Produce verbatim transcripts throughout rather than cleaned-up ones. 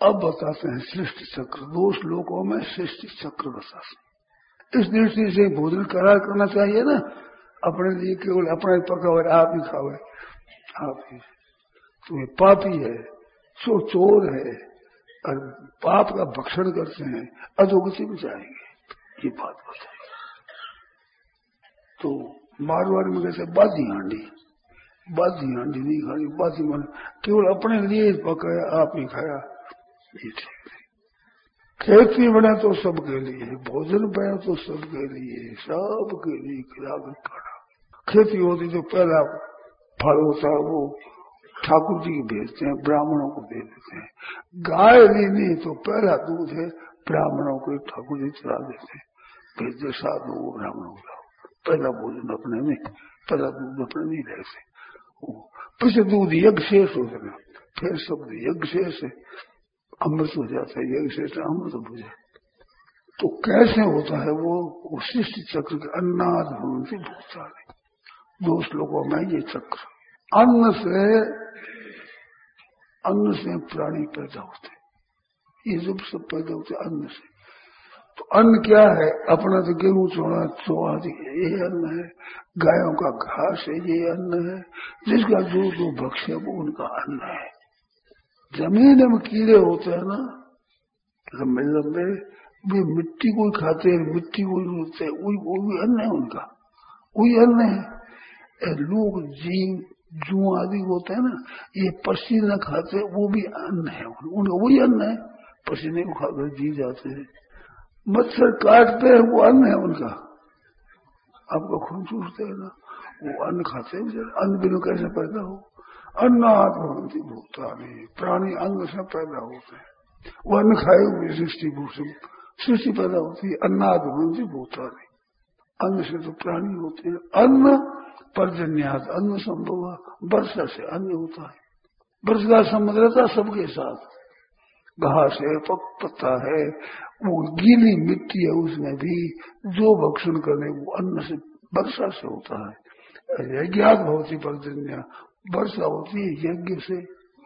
अब बताते हैं सृष्टि चक्र। दो श्लोकों में सृष्टि चक्र बताते। इस दृष्टि से भोजन करार करना चाहिए ना, अपने लिए केवल अपना पका हुआ आप ही खाओ, आप ही तुम्हें पापी है, सो चोर है और पाप का भक्षण करते हैं, अधोगति में जाएंगे, ये बात बताइए। तो मारवाड़ में कैसे बाधी हांडी, बाधी हांडी नहीं खानी, बाधी मन केवल अपने लिए पकाया आप ही खाया, ये ठीक है। खेती बने तो सबके लिए, भोजन बने तो सबके लिए, सबके लिए खिलावट खाना। खेती होती तो पहला फल होता है वो ठाकुर जी भेजते हैं, ब्राह्मणों को दे देते हैं। गाय लेनी तो पहला दूध है ब्राह्मणों को ठाकुर जी चला देते हैं, भेजते साधु वो ब्राह्मणों को। पहला भोजन अपने में, पहला दूध अपने नहीं रहते, पीछे दूध यज्ञ शेष हो जाना, फिर सब यज्ञ शेष है, अमृत हो जाता है, यज्ञ शेष अमृत हो जाए। तो कैसे होता है वो, वो सृष्टि चक्र के अन्नाद भवन्ति भूतानि, दो श्लोकों में ये चक्र। अन्न से अन्न से प्राणी पैदा होते, ये जब सब पैदा होते अन्न से। तो अन्न क्या है, अपना तो गेहूं चोड़ा चोआ ये अन्न है, गायों का घास है ये अन्न है, जिसका दूध वो भक्ष्य वो उनका अन्न है। जमीन में कीड़े होते हैं ना लंबे लंबे, वे मिट्टी को खाते हैं, मिट्टी को होते हैं, वही वो भी अन्न है उनका, वही अन्न है। लोग जीव जू आदि होते हैं ना, ये पसीना खाते, वो भी अन्न है उनका, वही अन्न है, पसीने को खाकर जी जाते हैं। मच्छर काटते हैं वो अन्न है उनका, आपका खून चूसते है ना, वो अन्न खाते हैं। अन्न बिना कैसे पैदा हो, अन्नाद भवन्ति भूतानि, प्राणी अन्न से पैदा होते हैं, वो अन्न खाए हुए सृष्टि सृष्टि पैदा होती है। अन्नाद भवन्ति भूतानि, अन्न से तो प्राणी होते हैं। अन्न पर्जन्यात, अन्न संभव, वर्षा से अन्न होता है, वर्ष का संबंध रहता है सबके साथ, घास है पत्ता है, वो गीली मिट्टी है, उसमें भी जो भक्षण करने वो अन्न से वर्षा से होता है। यज्ञात भवति पर्जन्या, वर्षा होती है यज्ञ से।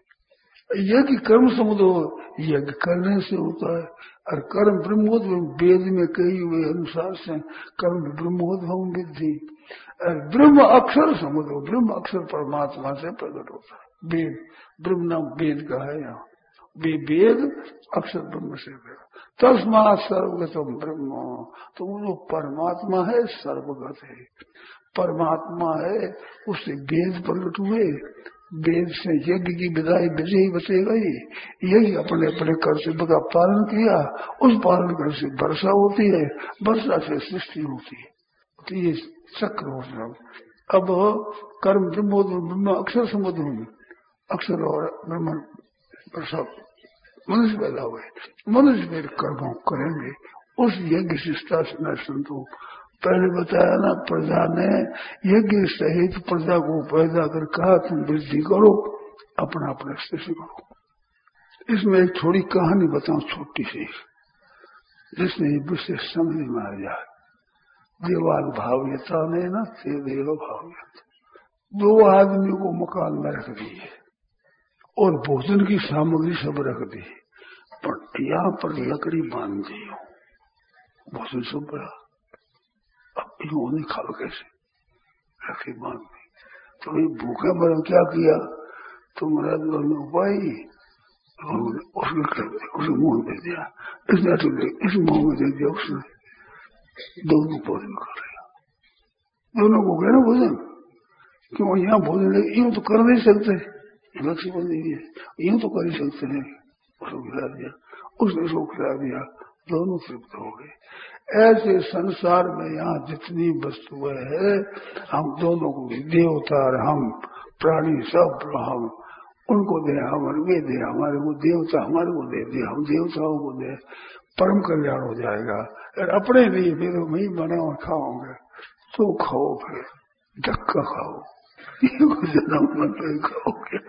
यज्ञ कर्म समुदो, यज्ञ करने से होता है, और कर्म ब्रह्मोद्भव, वेद में कही हुए अनुसार से कर्म ब्रह्मोद्भव विद्धि। ब्रह्म अक्षर समुदो, ब्रह्म अक्षर परमात्मा से प्रकट होता है। वेद ब्रह्म नाम वेद का है यहाँ, वे वेद अक्षर ब्रह्म से तस्मात् सर्वगतम ब्रह्म, तो वो जो परमात्मा है सर्वगत है, परमात्मा है, उससे वेद प्रकट हुए, वेद से यज्ञ की विदाई विजय बचे गई, यही अपने अपने कर्तव्य का पालन किया, उस पालन कर से वर्षा होती है, वर्षा से सृष्टि होती है। तो ये चक्र होता है। अब कर्म ब्रह्म ब्रह्म अक्षर समुद्र, अक्षर और ब्रह्म वर्षा, मनुष्य पैदा हुए, मनुष्य मेरे कर्मों करेंगे, उस यज्ञ शिष्टा से न संतो। पहले बताया ना, प्रजा ने यज्ञ सहित प्रजा को पैदा कर कहा तुम वृद्धि करो, अपना अपना स्थिति करो। इसमें एक थोड़ी कहानी बताऊं छोटी सी, जिसने विशेष समझ में आ जाए। देवाल भाव्यता ने ना ते देव भाव्यता, दो आदमी को मकान में रख दिए और भोजन की सामग्री सब रख दी, पर यहाँ पर लकड़ी बांध दी हो, भोजन सब बड़ा, अब इन्होंने खाओ कैसे, लकड़ी बांध दी। तो ये भूखे मर क्या किया, तो महाराज ने उपाय उसने उसे मुंह दे दिया, इसने इस मुंह में दे दिया, उसने दोनों भोजन कर लिया। दोनों को गए ना भोजन, क्यों यहाँ भोजन यूं तो कर नहीं सकते, लक्ष्य बन नहीं है, यूं तो कर ही सकते हैं। उसको खिला दिया, उसने उसको खिला दिया, दोनों तृप्त हो गए। ऐसे संसार में यहाँ जितनी वस्तुएं है, हम दोनों को देवता और हम प्राणी सब हम उनको दे, हमारे वे दे, हमारे को देवता हमारे को दे दे, हम देवताओं को दे, परम कल्याण हो जाएगा। और अपने लिए फिर वही बना और खाओगे तो खाओ, फिर धक्का खाओ, जन्म मत खाओगे।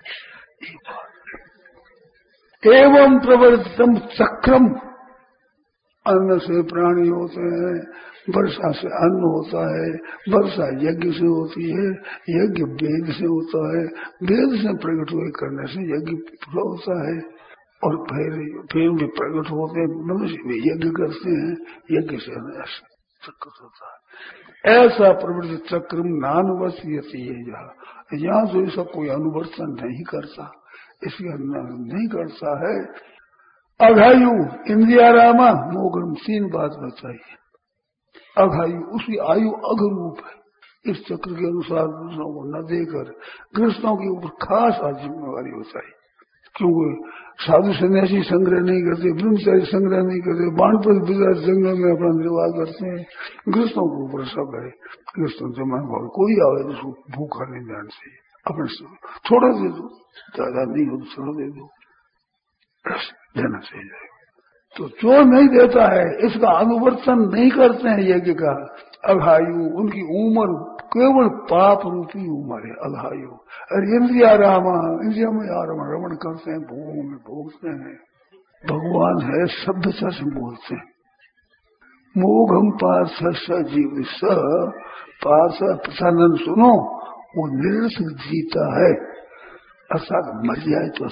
एवं प्रवर्तम चक्रम, अन्न से प्राणी होते हैं, वर्षा से अन्न होता है, वर्षा यज्ञ से होती है, यज्ञ वेद से होता है, वेद से प्रकट हुए करने से यज्ञ पूरा होता है, और फिर फिर भी प्रकट होते हैं, मनुष्य भी यज्ञ करते हैं, यज्ञ से चक्र होता है। ऐसा प्रवृत्ति चक्र नानुवर्ष ये जहाँ यहाँ जो इसका कोई अनुवर्तन नहीं करता, इसका नहीं करता है। अघायु इंद्रिया रामा मोगरम तीन बात बताई। अघायु उसकी आयु अघरूप है, इस चक्र के अनुसार दूसरों को न देकर गृहस्थों के ऊपर खास जिम्मेवारी बताई। क्योंकि साधु सन्यासी संग्रह नहीं करते, ब्रह्मचारी संग्रह नहीं करते, बाणपत विदास जंगल में अपना निर्वाह करते हैं, गृहस्थों के ऊपर सब है। गृहस्थों से मन भाव कोई आवे तो भूखा नहीं जान चाहिए, अपने थोड़ा दे दो, ज्यादा नहीं हो तो थोड़ा दे दो, देना चाहिए। तो जो नहीं देता है इसका अनुवर्तन नहीं करते हैं यज्ञ का। अघायु उनकी उम्र केवल पाप रूपी उम्र है अघायु। और इंद्रिया रामा इंद्रिया में आराम रमण करते हैं, भोगों में भोगते हैं। भगवान है सभ्यता से बोलते हैं। मोघम पार्थ सजीव स पार्थ प्रसानंद सुनो, वो निरंतर जीता है, अर्थात मर जाए तो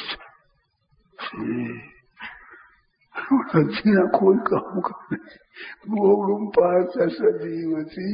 जीना कोई काम कर मोघम पार्थ सजीवती।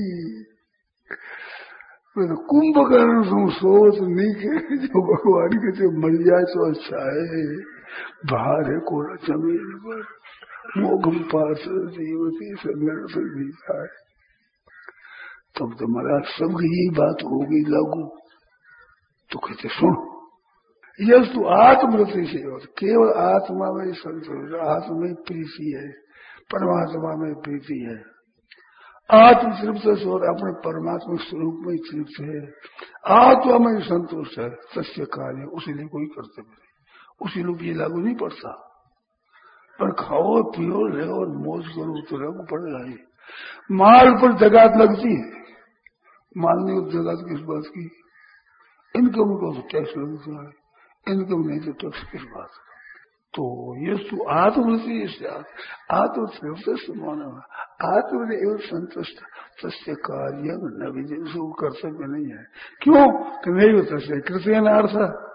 तो कुंभकर्ण तुम सोच नहीं के जो भगवान के जो मर जाए तो अच्छा है, बाहर है कोड़ा जमीन पर, मोघम पार्थ जीवती से निरंतर जीता है। तब तो महाराज सबकी यही बात होगी लागू। तो कहते सुन, यस तू आत्मवृत्ति से हो, केवल आत्मा में संतोष, आत्मा में प्रीति है, परमात्मा में प्रीति है, आत्म तृप्त से और अपने परमात्मा स्वरूप में तृप्त है, आत्मा में संतोष है, सत्य कार्य उसी लिए कोई कर्तव्य नहीं, उसी लोग ये लागू नहीं पड़ता। पर खाओ पियो रहो और मौज करो तो लागू पड़ेगा ही। माल पर जगात लगती है, माल नहीं और जगात किस बात की, इनकम को तो टैक्स लगता है, इनकम नहीं तो टैक्स किस बात का। तो ये तो आत्मवृत्ति आत्मतृप्त मानव आत्म एवं संतुष्ट तस्य कार्य न विजय, उसको कर्तव्य नहीं है। क्यों कि नहीं होता से कृत्यनार्थ,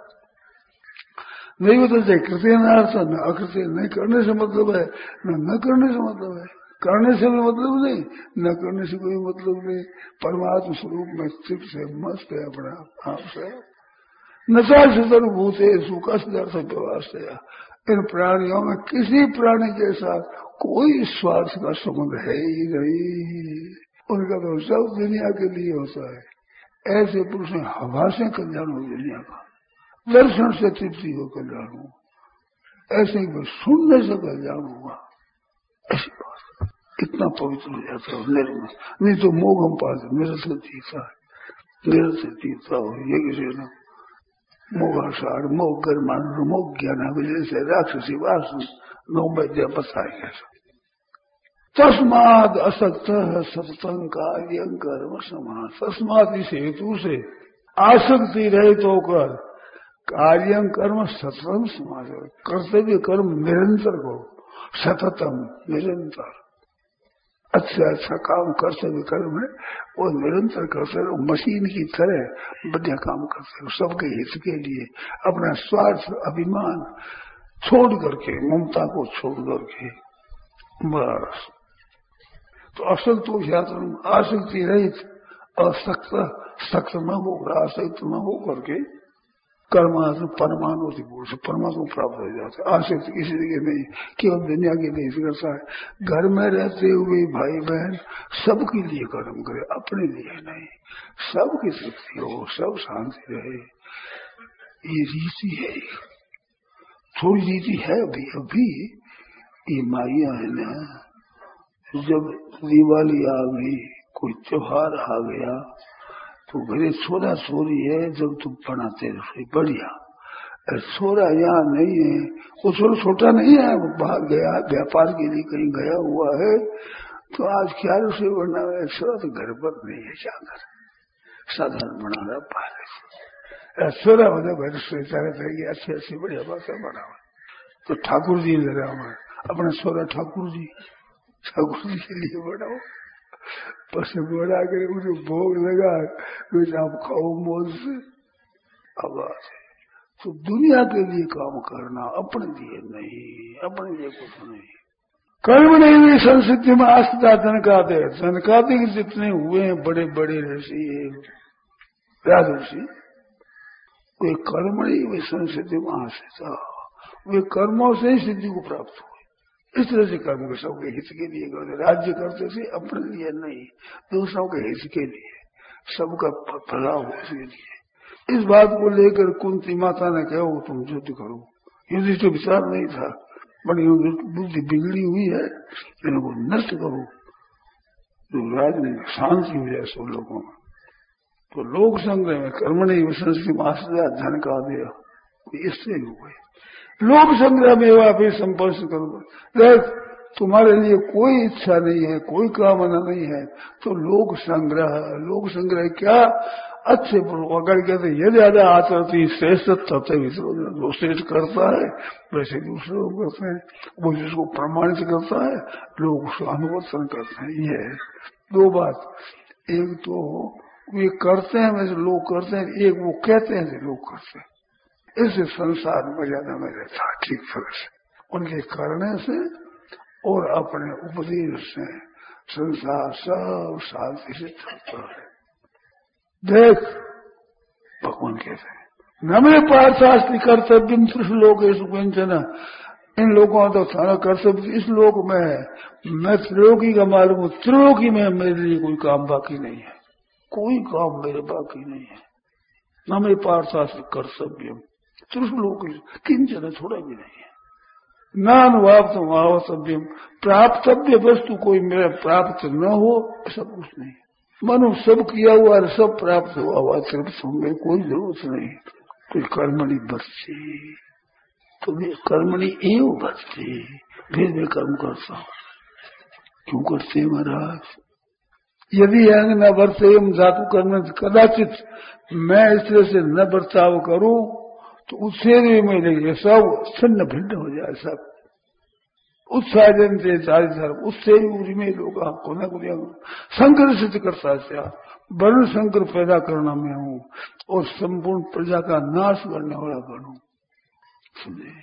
नहीं होता से कृत्यनार्थ, न अकृत्य नहीं करने से मतलब है, न न करने से मतलब है। करने से भी मतलब नहीं, न करने से कोई मतलब नहीं। परमात्मा स्वरूप में स्थित से मस्त है अपना आप से। नशा सर्वभूत है सुखर्थ व्यवस्था। इन प्राणियों में किसी प्राणी के साथ कोई स्वार्थ का संबंध है ही नहीं, उनका तो सब दुनिया के लिए होता है। ऐसे पुरुष में हवा से कल्याण हो दुनिया का, दर्शन से तृप्ति हो कल्याण हो, ऐसे ही सुनने से कल्याण होगा। ऐसी बात इतना पवित्र हो जाता है निर्मल। नहीं तो मोह हम पाते निरंतर जीता है, निरंतर जीता हो ये किसी ने मोगाषाढ़ मोह गर्मान मोह ज्ञान विजय से राक्षसी वास नौ वैद्य बताएंगे। तस्माद असक्त सततंग कार्य कर्म समान। तस्मात इस हेतु से आसक्ति रहित होकर कार्य कर्म सततम समाज, कर्तव्य कर्म निरंतर करो, सततम निरंतर अच्छा अच्छा काम कर्तव्य कर्म है वो निरंतर करते रहो, मशीन की तरह बढ़िया काम करते रहो सबके हित के लिए। अपना स्वार्थ अभिमान छोड़ करके, ममता को छोड़ करके बस। तो असंतोष यात्रा आसक्ति रहित असक्त सक्त न हो, आसक्त न हो करके कर्मात्म परमाणु से परमात्मा प्राप्त हो जाता है। आसक्ति किसी जगह नहीं, केवल दुनिया के लिए करता है। घर में रहते हुए भाई बहन सबके लिए कर्म करे, अपने लिए नहीं। सबकी तृप्ति हो, सब शांति रहे, ये रीति है। थोड़ी रीति है अभी अभी ये माइया है ना, जब दिवाली आ गई, कोई त्योहार आ गया तो घरे छोरा छोरी है, जब तुम बनाते रसोई बढ़िया, छोरा यहाँ नहीं है, वो छोटा छोटा नहीं है, बाहर गया व्यापार के लिए कहीं गया हुआ है, तो आज क्या रसोई बना है, छोरा तो घर पर नहीं है, क्या कर साधारण बना रहा पहले से। छोरा मतलब रसोई तरह अच्छी अच्छी बढ़िया बातें बना। तो ठाकुर जी लगा हुआ अपना छोरा ठाकुर जी, ठाकुर जी के लिए बनाओ, बस बना कर उसे भोग लगा, कुछ आप खाओ मौज से। अब तो दुनिया के लिए काम करना, अपने लिए नहीं, अपने लिए कुछ नहीं। कर्म नहीं हुई संस्कृति में आस्था जनकादे, जनकादे के जितने हुए हैं बड़े बड़े ऋषि राजर्षि, वे कर्म नहीं हुए संस्कृति में आस्था, वे कर्मों से ही सिद्धि को प्राप्त हुए। इस तरह से कर्म के सबके हित के लिए करते, राज्य करते थे अपने लिए नहीं, दूसरों के हित के लिए, सबका भला हो इसके लिए। इस बात को लेकर कुंती माता ने कहा वो तुम युद्ध करो। युद्ध तो विचार नहीं था, बड़ी बुद्धि बिगड़ी हुई है, इनको नष्ट करो, जो राजनीतिक शांति हो जाए सब लोगों में। तो लोक संग्रह में कर्म नहीं संस्कृति मास्टर धन का दिया, इससे हुए लोक संग्रह में वह भी संपर्श करो। तुम्हारे लिए कोई इच्छा नहीं है, कोई कामना नहीं है, तो लोक संग्रह, लोक संग्रह क्या अच्छे अगर कहते ये ज्यादा आचरती श्रेष्ठ तत्व जो श्रेष्ठ करता है वैसे दूसरे लोग करते हैं, वो जिसको प्रमाणित करता है लोग उसको अनुवर्तन करते हैं। ये है दो बात, एक तो वे करते हैं वैसे लोग करते हैं, एक वो कहते हैं लोग करते हैं। इससे संसार में ज्यादा में रहता है ठीक तरह से, उनके करने से और अपने उपदेश से संसार सब शांति से चलता है। देख भगवान कहते हैं न मेरे पार्थास्ति कर्तव्य त्रिलोक व्यंजन, इन लोगों का तो थाना कर्तव्य इस लोक में है, मैं त्रिलोकी का मालूम हूं, त्रिलोकी में मेरे लिए कोई काम बाकी नहीं है, कोई काम मेरे बाकी नहीं है। न मेरे पार्थास्ति कर्तव्य त्रिलोक किंचन थोड़ा भी नहीं है, न अनुभाव तो आवतव्य प्राप्तव्य वस्तु कोई मेरा प्राप्त न हो ऐसा कुछ नहीं। मनु सब किया हुआ और सब प्राप्त हुआ हुआ तृप्त होंगे, कोई जरूरत नहीं। कोई कर्मणि बचती तो मैं कर्मणि एवं बचती, फिर मैं कर्म करता हूँ। क्यों करते महाराज? यदि अंग न बरते धातु कर्म कदाचित मैं इस तरह से न बर्ताव करूं तो उससे भी मिलेंगे सब छिन्न भिन्न हो जाए, सब उत्साह जन से चारी धर्म उससे ही में लोग आपको न संकर सिद्ध करता है, वर्ण संकर पैदा करना मैं हूं और संपूर्ण प्रजा का नाश करने वाला बनूं। सुने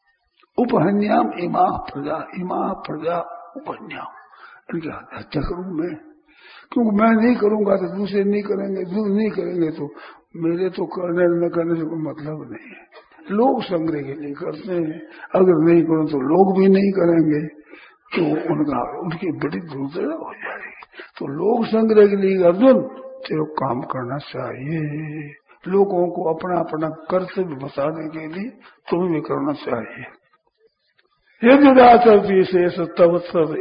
उपहन्याम इमा प्रजा, इमा प्रजा उपहन्याम, इनकी हत्या करूं मैं, क्योंकि मैं नहीं करूंगा तो दूसरे नहीं करेंगे, दूसरे नहीं करेंगे तो मेरे तो करने न करने से कोई मतलब नहीं है। लोग संग्रह के लिए करते हैं, अगर नहीं करो तो लोग भी नहीं करेंगे तो उनका उनकी बड़ी दुर्दशा हो जाएगी। तो लोग संग्रह के लिए अर्जुन तेरे काम करना चाहिए, लोगों को अपना अपना कर्तव्य बताने के लिए तुम्हें भी करना चाहिए। यदि राचरती से तवत्सर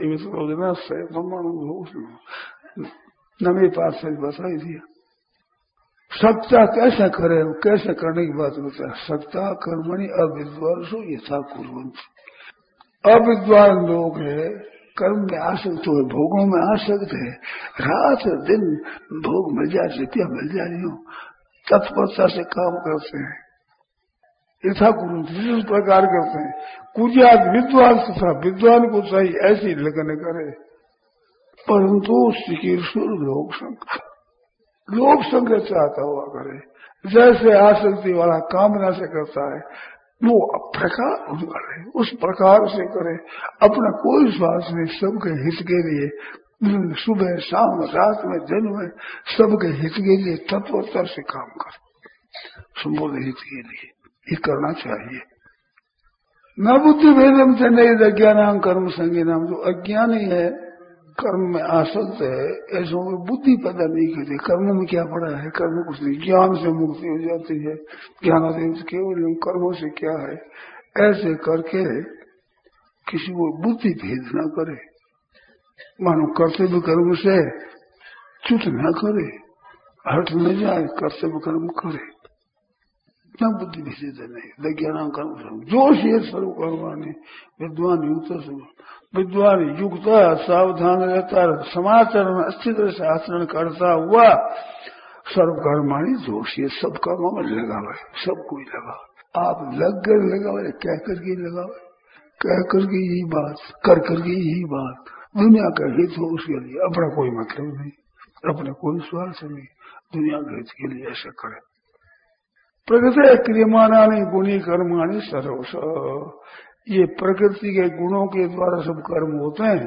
न मेरे पास से बताई दिया। सत्ता कैसे करे, कैसे करने की बात होता है। सत्ता कर्मणि अविद्वान सो यथा कुर्वन्ति, अविद्वान लोग है कर्म में आसक्त हुए, भोगों में आसक्त है, रात दिन भोग मिल जाए, सिद्धियां मिल जा रही हो, तत्परता से काम करते हैं, यथा कुर्वन्ति इस प्रकार करते हैं। कुरिया विद्वान तथा विद्वान को चाहिए ऐसी लगन करे, परंतु श्रीकृष्ण लोक संग्रह, लोक संग्रह चाहता हुआ करे, जैसे आसक्ति वाला कामना से करता है वो प्रकार करे, उस प्रकार से करे, अपना कोई स्वार्थ नहीं, सबके हित के लिए सुबह शाम रात में दिन में सबके हित के लिए तत्परता से काम करे, संपूर्ण हित के लिए ये करना चाहिए। न बुद्धि भेदम से नहीं अज्ञान कर्म संगी नाम, जो अज्ञानी है कर्म में आसक्त है ऐसों में बुद्धि पैदा नहीं करती। कर्म में क्या पड़ा है, कर्म कुछ नहीं, ज्ञान से मुक्ति हो जाती है, ज्ञानादेव केवल कर्मों से क्या है, ऐसे करके किसी को बुद्धि भेद न करे, मानो कर्तव्य कर्म से च्युत न करे, हट न जाए, कर्तव्य कर्म करे, न बुद्धि भेद नहीं। ज्ञान कर्म जो शेर सर्व कर्माणी विद्वान युक्त, विद्वान युक्त सावधान रहता, समाचार में अच्छी तरह से आचरण करता हुआ सर्व कर्माणी दोष, ये सब कर्मों में लगा हुआ है, सब कोई लगा। आप लग कर लगा हुआ, कह करके लगा हुआ, कह करके यही बात, कर करके यही बात, दुनिया का हित हो उसके लिए, अपना कोई मतलब नहीं, अपना कोई स्वार्थ नहीं, दुनिया के हित के लिए ऐसा करे। प्रकृति क्रियमाणानि गुणी कर्माणि सर्वश, ये प्रकृति के गुणों के द्वारा सब कर्म होते हैं।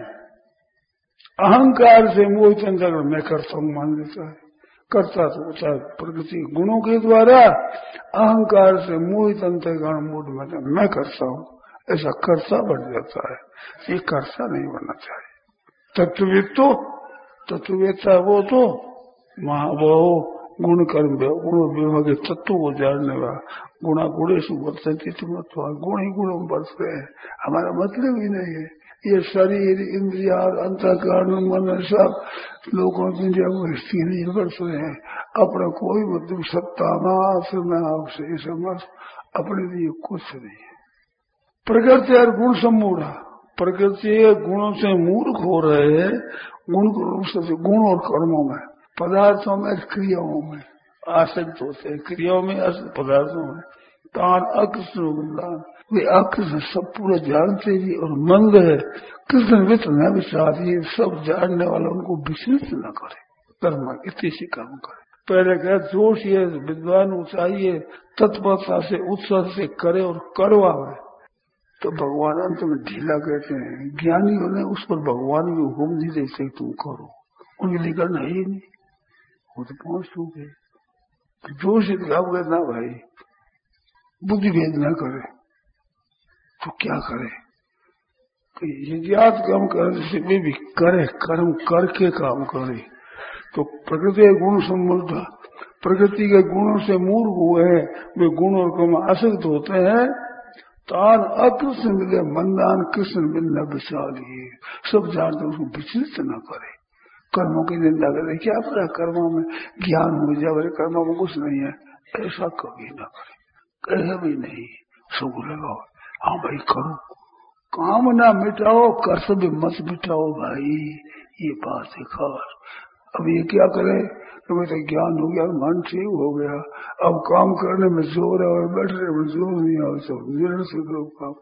अहंकार से मोहित अंतर्गत मैं करता हूँ मान लेता है, करता तो होता है प्रकृति गुणों के द्वारा। अहंकार से मोहित अंतर्गत मूड में मैं करता हूँ, ऐसा कर्ता बन जाता है। ये कर्ता नहीं बनना चाहिए। तत्ववेद तो तत्ववेदता वो तो महाभाव गुण कर्म गुण विभाग के तत्व को जानने वाला। गुणा गुणेश वर्तन्ते गुण ही गुणों में बढ़ते हैं, हमारा मतलब ही नहीं है। ये शरीर इंद्रिया अंतःकरण मन सब लोगों में स्थिर नहीं बढ़ते हैं। अपना कोई मतलब सत्ता मात्र में आपसे समझ अपने लिए कुछ नहीं है। प्रकृति और गुण सम्मूढ़, प्रकृति गुणों से मूर्ख हो रहे हैं। गुण से गुण और कर्मों में, पदार्थों में, क्रियाओं में आसक्त होते हैं, क्रियाओं में पदार्थों में। तान अकृष्ण वे अकृष्ण सब पूरा जानते ही और मंद है। कृष्ण वित्त न विचार, ये सब जानने वाला उनको विचलित न करे, कर्म इतनी सी कर्म करे। पहले क्या जोश ये विद्वान चाहिए तत्परता से उत्साह से करे और करवावे, तो भगवान अंत में ढीला कहते हैं। ज्ञानी होने उस पर भगवान भी हुक्म नहीं देते तुम करो, उनके लिए करना ही नहीं, वो तो पहुंच चुके। जोश काम करना भाई, बुद्धि भेद न करे तो क्या करे, यज्ञात काम करने से भी, भी करे, कर्म करके काम करे। तो प्रकृति गुण सम्मूढ़, प्रकृति के गुणों से मूर्ख हुए हैं, वे गुण और कर्म आसक्त होते हैं। तान अकृष्ण मिले मंदान कृष्ण मिलना विशाली, सब जानते उसको विचलित न करे, कर्मों की निंदा करे। क्या पता कर्मों में ज्ञान हो जाए, बड़े कर्मों में कुछ नहीं है, ऐसा कभी न करे, कहे भी नहीं। सुख लगाओ, हाँ भाई करो, काम ना मिटाओ, कर्तव्य मत मिटाओ भाई, ये बात है खास। अब ये क्या करे, तो तो ज्ञान हो गया, मन ठीक हो गया, अब काम करने में जोर है और बैठने में जोर नहीं आ, सब निर्णय से करो काम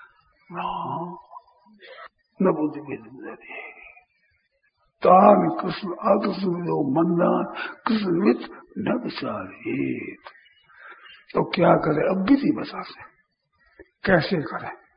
न बुद्धि भेद। तान कृष्ण आकृष्ण मंदान कृष्ण वित्त न विचारित। तो क्या करे, अब विधि बताते कैसे करें।